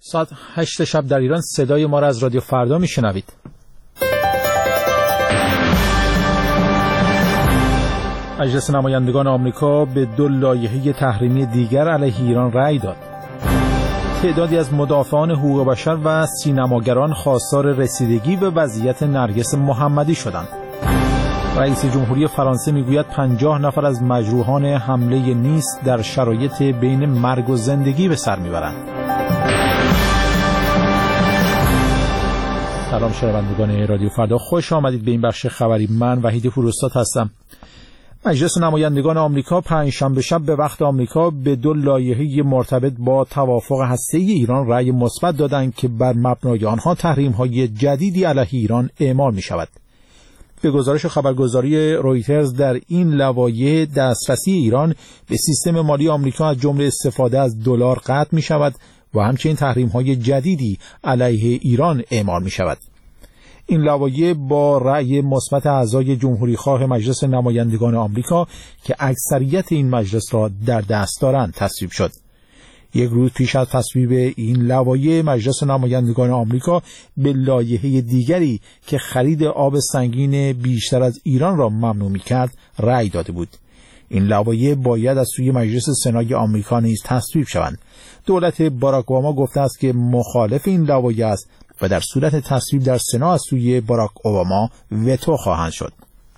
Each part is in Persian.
ساعت 8 شب در ایران صدای ما را از رادیو فردا میشنوید. مجلس نمایندگان آمریکا به 2 لایحه تحریمی دیگر علیه ایران رأی داد. تعدادی از مدافعان حقوق بشر و سینماگران خواستار رسیدگی به وضعیت نرگس محمدی شدند. رئیس جمهوری فرانسه میگوید 50 نفر از مجروحان حمله نیس در شرایط بین مرگ و زندگی به سر میبرند. سلام شنوندگان رادیو فردا، خوش آمدید به این بخش خبری. من وحید پوراستاد هستم. مجلس نمایندگان آمریکا پنجشنبه شب به وقت آمریکا به 2 لایحه مرتبط با توافق هسته‌ای ایران رأی مثبت دادند که بر مبنای آنها تحریم‌های جدیدی علیه ایران اعمال می‌شود. به گزارش خبرگزاری رویترز در این لوایح دسترسی ایران به سیستم مالی آمریکا از جمله استفاده از دلار قطع می‌شود و همچنین تحریم‌های جدیدی علیه ایران اعمال می‌شود. این لوایح با رأی مثبت اعضای جمهوری‌خواه مجلس نمایندگان آمریکا که اکثریت این مجلس را در دست دارند تصویب شد. یک روز پیش از تصویب این لوایح مجلس نمایندگان آمریکا به لایحه دیگری که خرید آب سنگین بیشتر از ایران را ممنوع می‌کرد رأی داده بود. این لوایح باید از سوی مجلس سنای آمریکا نیز تصویب شوند. دولت باراک اوباما گفته است که مخالف این لوایح است و در صورت تصویب در سنا از سوی باراک اوباما وتو خواهند شد.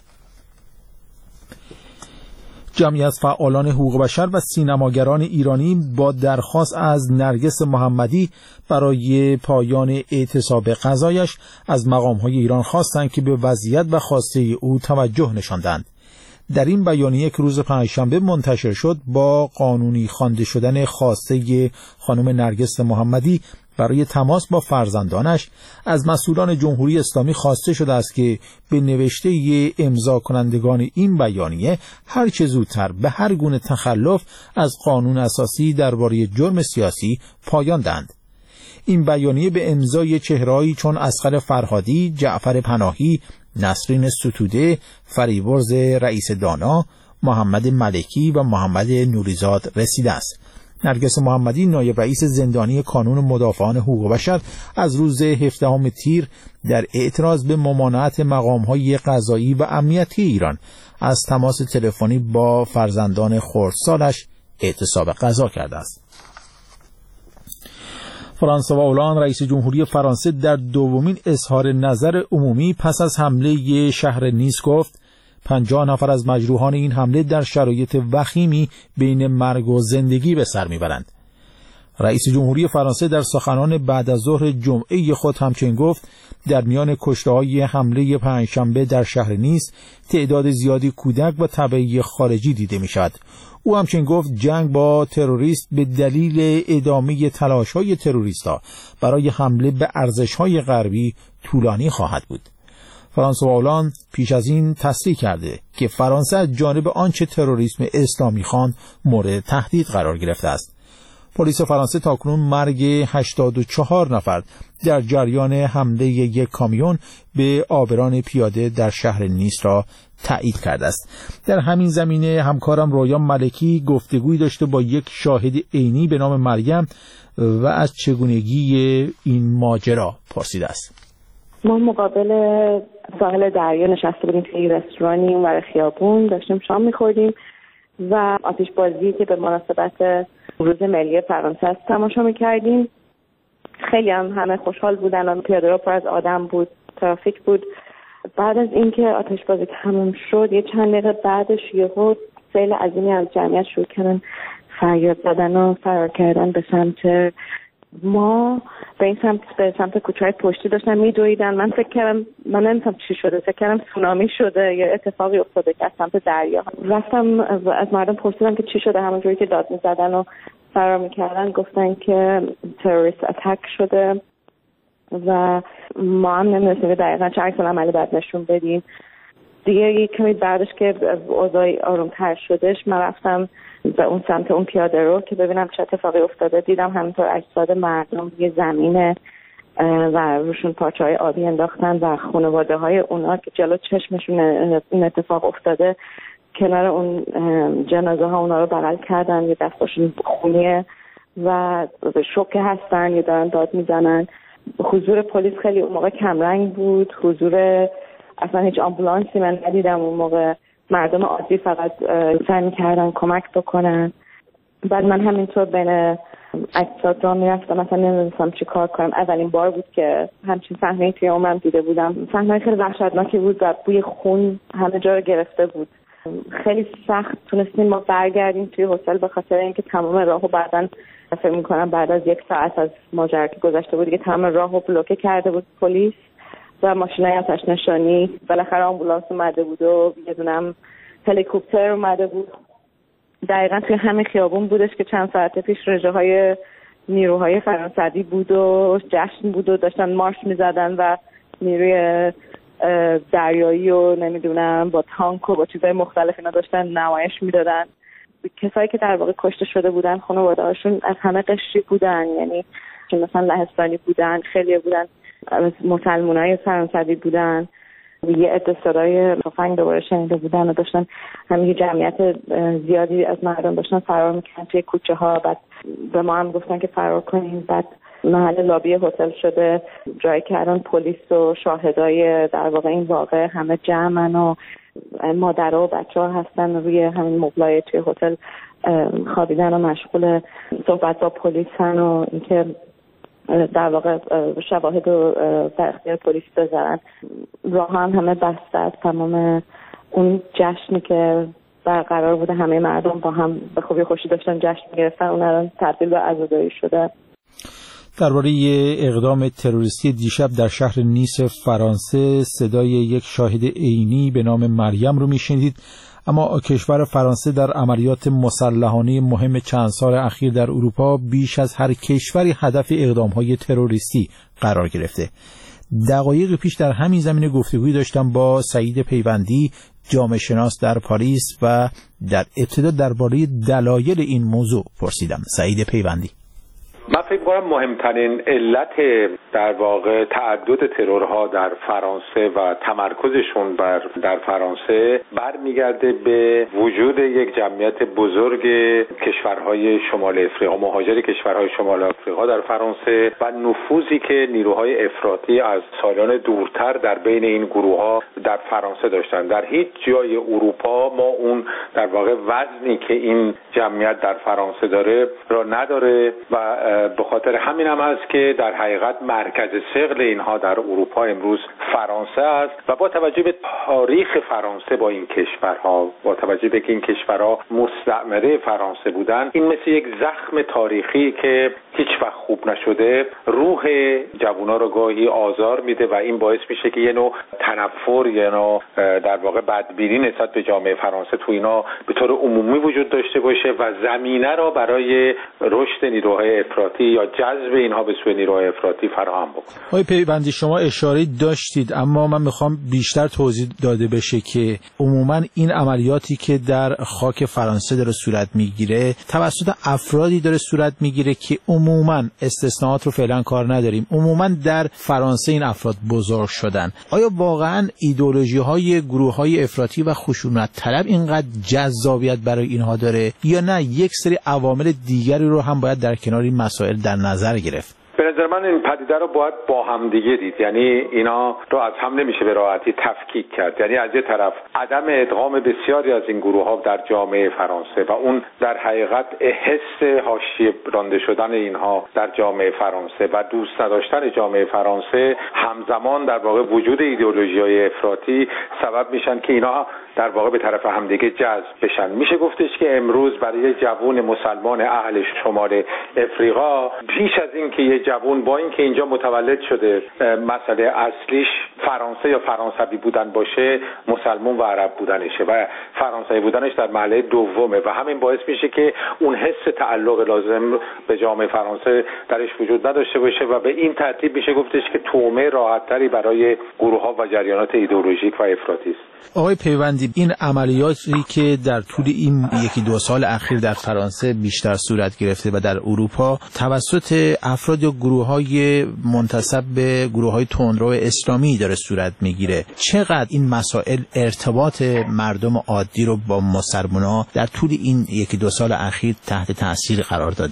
جمعی از فعالان حقوق بشر و سینماگران ایرانی با درخواست از نرگس محمدی برای پایان اعتصاب قضایش از مقام‌های ایران خواستند که به وضعیت و خواسته او توجه نشاندند. در این بیانیه که روز پنجشنبه منتشر شد با قانونی خوانده شدن خواسته خانم نرگس محمدی برای تماس با فرزندانش از مسئولان جمهوری اسلامی خواسته شده است که به نوشته امضا کنندگان این بیانیه هر چه زودتر به هر گونه تخلف از قانون اساسی درباره جرم سیاسی پایان دهند. این بیانیه به امضای چهره‌هایی چون اصغر فرهادی، جعفر پناهی، نسرین ستوده، فریبرز رئیس دانا، محمد ملکی و محمد نوریزاد رسیده است. نرگس محمدی نایب رئیس زندانی کانون مدافعان حقوق بشر از روز 17 تیر در اعتراض به ممانعت مقام‌های قضایی و امنیتی ایران از تماس تلفنی با فرزندان خردسالش اعتصاب قضا کرده است. فرانسوا اولان رئیس جمهوری فرانسه در دومین اظهار نظر عمومی پس از حمله شهر نیس گفت 50 نفر از مجروحان این حمله در شرایط وخیمی بین مرگ و زندگی به سر میبرند. رئیس جمهوری فرانسه در سخنان بعد از ظهر جمعه خود همچنین گفت در میان کشته‌های حمله پنجشنبه در شهر نیس تعداد زیادی کودک و تبعی خارجی دیده میشد. او همچنین گفت جنگ با تروریست به دلیل ادامه تلاش‌های تروریست‌ها برای حمله به ارزش‌های غربی طولانی خواهد بود. فرانسوا هولند پیش از این تصریح کرده که فرانسه از جانب آنچه تروریسم اسلامی خواند مورد تهدید قرار گرفته است. پلیس فرانسه تاکنون مرگ 84 نفر در جریان حمله یک کامیون به عابران پیاده در شهر نیس را تایید کرده است. در همین زمینه همکارم رویان ملکی گفتگویی داشته با یک شاهد عینی به نام مریم و از چگونگی این ماجرا پرسیده است. ما مقابل ساحل دریا نشسته بودیم توی رستورانی اونور خیابون، داشتیم شام می‌خوردیم و آتش بازی که به مناسبت روز ملی فرانسه است تماشا می‌کردیم. خیلی همه خوشحال بودن و پیاده‌رو پر از آدم بود، ترافیک بود. بعد از اینکه آتش بازی تموم شد یه چند دقیقه بعدش یهو سیل عظیمی از جمعیت شروع کردن فریاد زدن و فرار کردن به سمت ما، به سمت کوچه‌های پشتی داشتن میدویدن. من فکر کردم من نمی‌دونم چی شده، فکر کردم سونامی شده یا اتفاقی افتاده که از سمت دریا. رفتم از مردم پرسیدم که چی شده، همونجوری که داد می‌زدن و فرار می‌کردن گفتن که تروریست اتک شده و ما هم نمی‌دونیم دقیقاً چه عکس العملی باید نشون بدیم. دیگه یک کمی بعدش که اوضاع آروم‌تر شدش من رفتم به اون سمت اون پیاده رو که ببینم چه اتفاقی افتاده. دیدم همینطور اجساد مردم روی زمینه و روشون پارچه‌های آبی انداختن و خانواده‌های اونا که جلو چشمشون این اتفاق افتاده کنار اون جنازه ها اونا رو بغل کردن، یه دستاشون خونیه و به شوکه هستن یا دارن داد میزنن. حضور پلیس خیلی اون موقع کمرنگ بود، حضور اصلا هیچ آمبولانسی من ندیدم اون موقع. مردم عادی فقط سعی می‌کردن کمک بکنن. بعد من همینطور بین اجساد را میرفتم، مثلا نمیدونستم چی کار کنم. اولین بار بود که همچین صحنه‌ای توی عمرم دیده بودم. صحنه خیلی وحشتناکی بود و بوی خون همه جا رو گرفته بود. خیلی سخت تونستیم ما برگردیم توی هتل به خاطر اینکه تمام راهو بعداً فکر می‌کنم بعد از 1 ساعت از ماجرا که گذشته بود دیگه تمام راهو بلوکه کرده بود پلیس و ماشینای آتش نشانی. بالاخره آمبولانس اومده بود و یه دونم هلیکوپتر اومده بود. دقیقاً توی همین خیابون بودش که چند ساعت پیش رژه‌های نیروهای فرانسوی بود و جشن بود و داشتن مارش می‌زدن و نیروی دریایی و نمیدونم با تانک و با چیزای مختلف اینا داشتن نمایش میدادن. کسایی که در واقع کشته شده بودن خانواده‌هاشون از همه قشری بودن، یعنی مثلا لهستانی بودن، خیلی بودن مسلمانای فرانسوی بودن. یه عده صدای تفنگ دوباره شنیده بودن و داشتن همین جمعیت زیادی از مردم داشتن فرار میکنن توی کوچه ها. بعد به ما هم گفتن که فرار کنیم. بعد محل لابی هتل شده جایی که الان پلیس و شاهدای در واقع این واقع همه جمعن و مادرها و بچه‌ها هستن روی همین مبلای توی هتل خوابیدن و مشغول صحبت با پلیس هن و اینکه در واقع شواهد رو در اختیار پلیس بذارن. راه هم همه بسته از تمام اون جشنی که برقرار بوده. همه مردم با هم به خوبی خوشی داشتن جشن می‌گرفتن، اون الان تبدیل به عزاداری شده. درباره اقدام تروریستی دیشب در شهر نیس فرانسه صدای یک شاهد عینی به نام مریم رو میشنیدید. اما کشور فرانسه در عملیات مسلحانه مهم چند سال اخیر در اروپا بیش از هر کشوری هدف اقدام‌های تروریستی قرار گرفته. دقایق پیش در همین زمینه گفتگویی داشتم با سعید پیوندی، جامعه شناس در پاریس و در ابتدا درباره دلایل این موضوع پرسیدم. سعید پیوندی: من فکر کنم مهمترین علت در واقع تعدد ترورها در فرانسه و تمرکزشون در فرانسه برمیگرده به وجود یک جمعیت بزرگ کشورهای شمال افریقا، مهاجر کشورهای شمال افریقا در فرانسه و نفوذی که نیروهای افراطی از سالان دورتر در بین این گروه‌ها در فرانسه داشتن. در هیچ جای اروپا ما اون در واقع وزنی که این جمعیت در فرانسه داره را نداره و به خاطر همین هم هست که در حقیقت مرکز ثقل اینها در اروپا امروز فرانسه است و با توجه به تاریخ فرانسه با این کشورها، با توجه به که این کشورها مستعمره فرانسه بودن، این مثل یک زخم تاریخی که هیچ وقت خوب نشده روح جوونا رو گاهی آزار میده و این باعث میشه که یه نوع تنفر، یه نوع در واقع بدبینی نسبت به جامعه فرانسه تو اینا به طور عمومی وجود داشته باشه و زمینه را برای رشد نیروهای افراطی یا جذب اینها به سوی نیروهای افراطی فراهم بکنه. آقای پیوندی، شما اشاره داشتید اما من میخوام بیشتر توضیح داده بشه که عموما این عملیاتی که در خاک فرانسه داره صورت میگیره توسط افرادی داره صورت میگیره که عموما استثناءات رو فعلا کار نداریم، عموما در فرانسه این افراد بزرگ شدن. آیا واقعا ایدئولوژی‌های گروه‌های افراطی و خشونت طلب اینقدر جذابیت برای اینها داره یا نه یک سری عوامل دیگری رو هم باید در کنار این مسائل در نظر گرفت؟ به نظر من این پدیده رو باید با هم دیگه دید، یعنی اینا رو از هم نمیشه به راحتی تفکیک کرد. یعنی از یه طرف عدم ادغام بسیاری از این گروه ها در جامعه فرانسه و اون در حقیقت حس حاشیه رانده شدن اینها در جامعه فرانسه و دوست نداشتن جامعه فرانسه همزمان در واقع وجود ایدئولوژی‌های افراطی سبب میشن که اینا در واقع به طرف همدیگه جذب بشن. میشه گفتش که امروز برای جوون مسلمان اهل شمال افریقا پیش از این که یه جوون با این که اینجا متولد شده مسئله اصلیش فرانسه یا فرانسوی بودن باشه، مسلمان و عرب بودنشه و فرانسوی بودنش در مرحله دومه و همین باعث میشه که اون حس تعلق لازم به جامعه فرانسه درش وجود نداشته باشه و به این ترتیب میشه گفتش که تومه راحت‌تری برای گروه‌ها و جریانات ایدئولوژیک و افراطی است. آقای پیوندی، این عملیاتی که در طول این 1-2 سال اخیر در فرانسه بیشتر صورت گرفته و در اروپا توسط افراد یا گروه‌های منتسب به گروه‌های تندرو اسلامی داره صورت میگیره، چقدر این مسائل ارتباط مردم عادی رو با مسلمان‌ها در طول این 1-2 سال اخیر تحت تاثیر قرار داده؟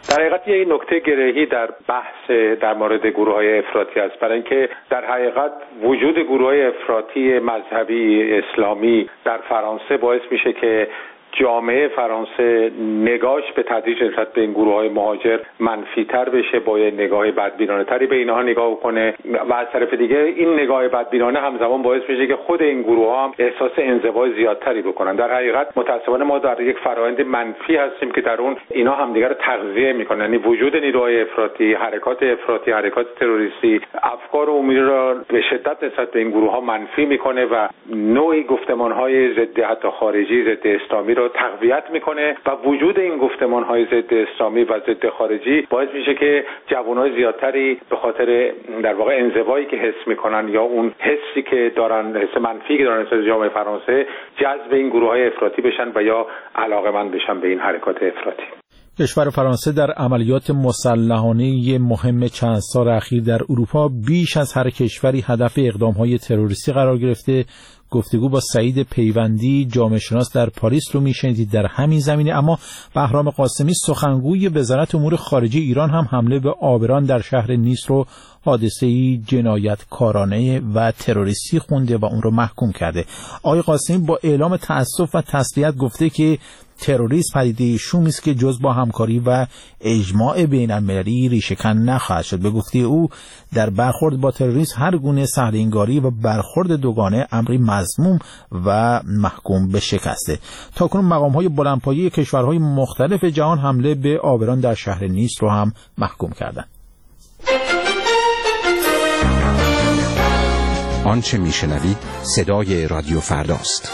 در حقیقت یک نکته گرهی در بحث در مورد گروه‌های افراطی است، برای اینکه در حقیقت وجود گروه‌های افراطی مذهبی اسلامی در فرانسه باعث میشه که جامعه فرانسه نگاهش به تدریج نسبت به این گروه‌های مهاجر منفی‌تر بشه، با یه نگاه بدبینانه‌تری به اینها نگاه کنه و از طرف دیگه این نگاه بدبینانه همزمان باعث میشه که خود این گروه‌ها هم احساس انزوای زیادتری بکنن. در حقیقت متأسفانه ما در یک فرآیند منفی هستیم که در اون اینا همدیگر رو تغذیه میکنن، یعنی وجود نیروهای افراطی، حرکات افراطی، حرکات تروریستی افکار عمومی را به شدت نسبت به این گروه‌ها منفی میکنه و نوعی گفتمان‌های ضد حتی خارجی، ضد اسلامی تقویت میکنه و وجود این گفتمان‌های ضد اسلامی و ضد خارجی باعث میشه که جوانای زیادتری به خاطر در واقع انزوایی که حس میکنن یا اون حسی که دارن، حس منفی که دارن نسبت جامعه فرانسه، جذب این گروه‌های افراطی بشن و یا علاقه‌مند بشن به این حرکات افراطی. کشور فرانسه در عملیات مسلحانه مهم چند سال اخیر در اروپا بیش از هر کشوری هدف اقدام‌های تروریستی قرار گرفته. گفتگو با سعید پیوندی جامعه شناس در پاریس رو میشنیدید در همین زمینه. اما بهرام قاسمی سخنگوی وزارت امور خارجه ایران هم حمله به عابران در شهر نیس رو حادثه‌ای جنایتکارانه و تروریستی خونده و اون رو محکوم کرده. آقای قاسمی با اعلام تأسف و تسلیت گفته که تروریسم پدیده شومی است که جز با همکاری و اجماع بین‌المللی ریشه‌کن نخواهد شد. به گفته او در برخورد با تروریسم هر گونه سهل‌انگاری و برخورد دوگانه امری مذموم و محکوم به شکسته. تاکنون مقام‌های بلندپایه کشورهای مختلف جهان حمله به عابران در شهر نیس رو هم محکوم کردند. آنچه میشنوید صدای رادیو فرداست.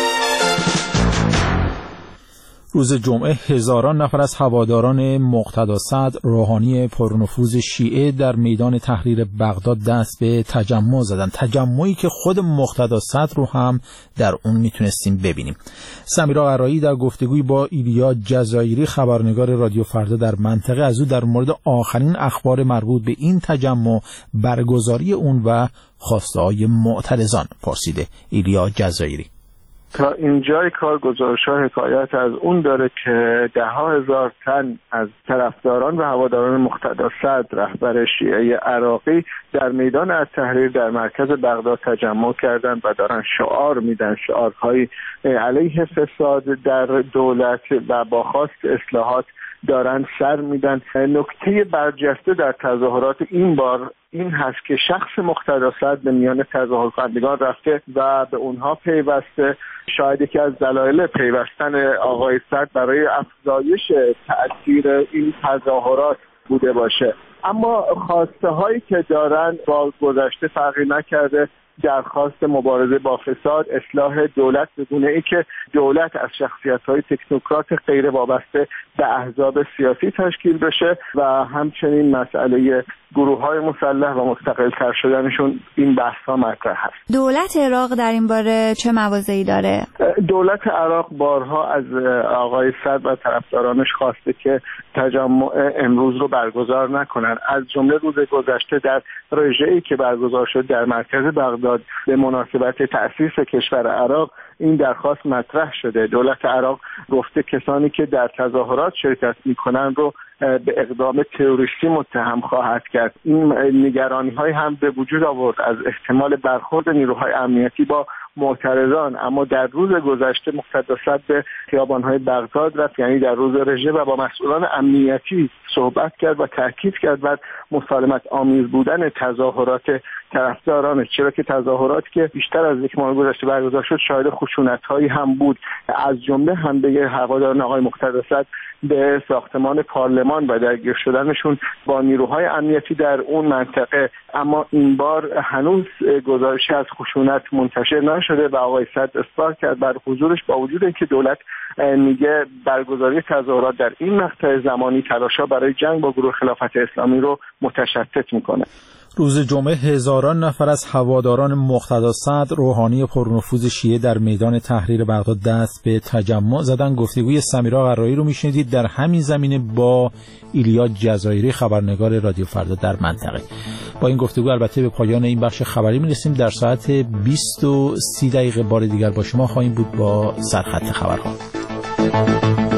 روز جمعه هزاران نفر از هواداران مقتدا صدر روحانی پرنفوذ شیعه در میدان تحریر بغداد دست به تجمع زدند. تجمعی که خود مقتدا صدر رو هم در اون میتونستیم ببینیم. سمیرا قرایی در گفتگوی با ایلیا جزایری خبرنگار رادیو فردا در منطقه از او در مورد آخرین اخبار مربوط به این تجمع، برگزاری اون و خواسته‌های معترضان پرسیده. ایلیا جزایری: تا اینجای کار گزارش‌ها حکایت از اون داره که ده‌ها هزار تن از طرفداران و هواداران مقتدا صدر رهبر شیعه عراقی در میدان التحریر در مرکز بغداد تجمع کردند و دارن شعار میدن، شعارهایی علیه فساد در دولت و با خواست اصلاحات دارن سر میدن. نکته برجسته در تظاهرات این بار این هست که شخص مقتدا صدر به میان تظاهر کنندگان رفته و به اونها پیوسته. شاید یکی از دلایل پیوستن آقای صدر برای افزایش تأثیر این تظاهرات بوده باشه. اما خواسته هایی که دارن با گذشته فرقی نکرده. درخواست مبارزه با فساد، اصلاح دولت بدون اینکه دولت از شخصیت‌های تکنوکرات غیر وابسته به احزاب سیاسی تشکیل بشه و همچنین مسئله گروه‌های مسلح و مستقل‌تر شدنشون. این بحث‌ها مطرح هست. دولت عراق در این باره چه مواضعی داره؟ دولت عراق بارها از آقای صدر و طرفدارانش خواسته که تجمع امروز رو برگزار نکنن. از جمله روز گذشته در رژه‌ای که برگزار شد در مرکز بغداد به مناسبت تأسیس کشور عراق این درخواست مطرح شده. دولت عراق گفته کسانی که در تظاهرات شرکت میکنن رو به اقدام تروریستی متهم خواهد کرد. این نگرانی‌های هم به وجود آورد از احتمال برخورد نیروهای امنیتی با معترضان. اما در روز گذشته مقتدا صدر به خیابان‌های بغداد رفت، یعنی در روز رژه، و با مسئولان امنیتی صحبت کرد و تاکید کرد بر مسالمت آمیز بودن تظاهرات طرفدارانش، چرا که تظاهرات که بیشتر از یک ماه گذشته برگزار شد شاهد خشونت‌هایی هم بود، از جمله حمله هواداران آقای مقتدا صدر به ساختمان پارلمان و درگیر شدنشون با نیروهای امنیتی در اون منطقه. اما این بار هنوز گزارشی از خشونت منتشر نشده و آقای صدر اصرار کرد بر حضورش، با وجود اینکه دولت میگه برگزاری تظاهرات در این مقطع زمانی تلاش‌ها برای جنگ با گروه خلافت اسلامی رو متشتت میکنه. روز جمعه هزاران نفر از هواداران مقتدا صدر روحانی پرنفوذ شیعه در میدان تحریر بغداد دست به تجمع زدن. گفتگوی سمیرا قرایی رو میشنیدید در همین زمینه با ایلیا جزایری خبرنگار رادیو فردا در منطقه. با این گفتگو البته به پایان این بخش خبری میرسیم. در ساعت 20:30 بار دیگر با شما خواهیم بود با سرخط خبرها.